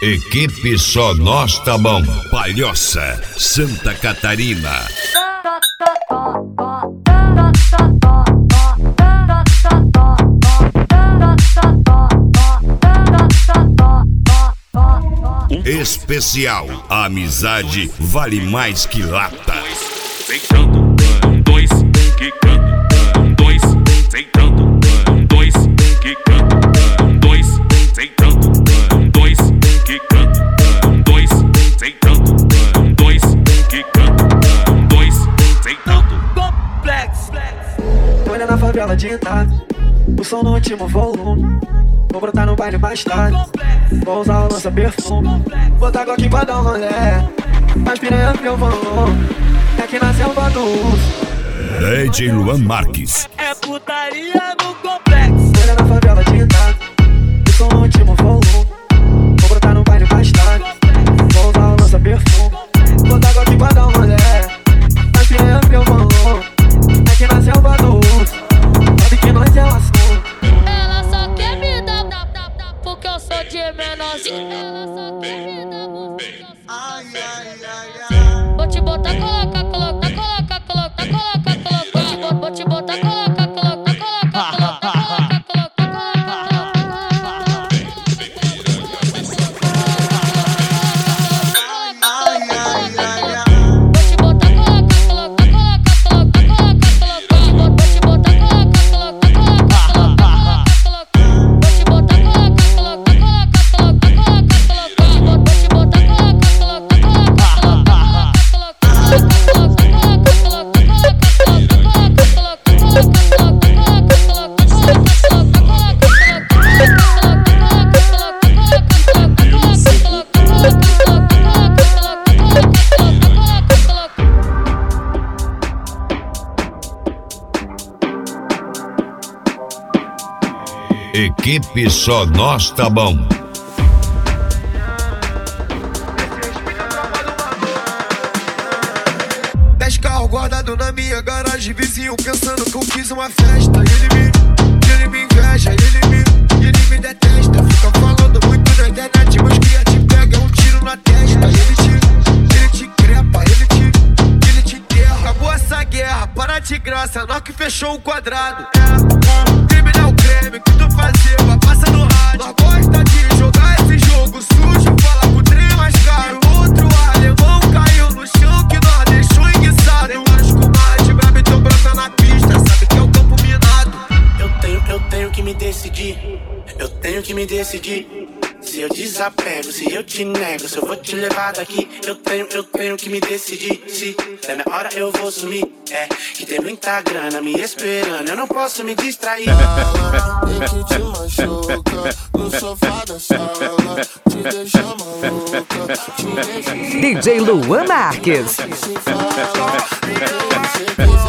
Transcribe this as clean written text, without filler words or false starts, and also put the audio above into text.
Equipe Só Nós Tá Bom, Palhoça, Santa Catarina. Especial, a amizade vale mais que lata. Sentando, dois, quicando, dois, sentando, dois, quicando, dois, sentando, dois, quicando, dois, sentando, dois, quicando, dois, sentando. Complexo. Olha na favela de Itália, o som no último volume. Vou brotar no baile mais tarde, vou usar o lança-perfume. Botar Glock pra dar um rolê, mas piranha meu volume. É que na selva do urso. DJ Luan Marques. É putaria no complexo. Olha na favela de Itália, o som no último volume. Vou brotar no baile mais tarde, vou usar o lança-perfume. Botar Glock pra dar um rolê, mas piranha meu volume. É que na selva do urso, sabe que nós é o assunto. Ela só quer me dar, porque eu sou de menorzinho. Ela só quer me dar, vou te botar, coloca. Vou te botar, coloca. Equipe Só Nós Tá Bom. Dez carros guardados na minha garagem, vizinho pensando que eu fiz uma festa. Ele me inveja, ele me detesta. Fica falando muito na internet, mas quem te pega é um tiro na testa. Ele te crepa, ele te enterra. Acabou essa guerra, para de graça, nós que fechou o quadrado. Crime não é o creme que tu fazia, vai passar no rádio. Nós gosta de jogar esse jogo sujo, fala pro trem mais caro. Outro alemão caiu no chão que nós deixou enguiçado. Tem vários comadres de brabo, então brota na pista, sabe que é o campo minado. Eu tenho que me decidir. Eu tenho que me decidir. Se eu desapego, se eu te nego, se eu vou te levar daqui. Eu tenho que me decidir. Se der minha hora eu vou sumir. É que tem muita grana me esperando, eu não posso me distrair. Que te machuca no sofá da sala, te deixa maluca, te deixa... DJ Luan Marques. Se fala, eu sei que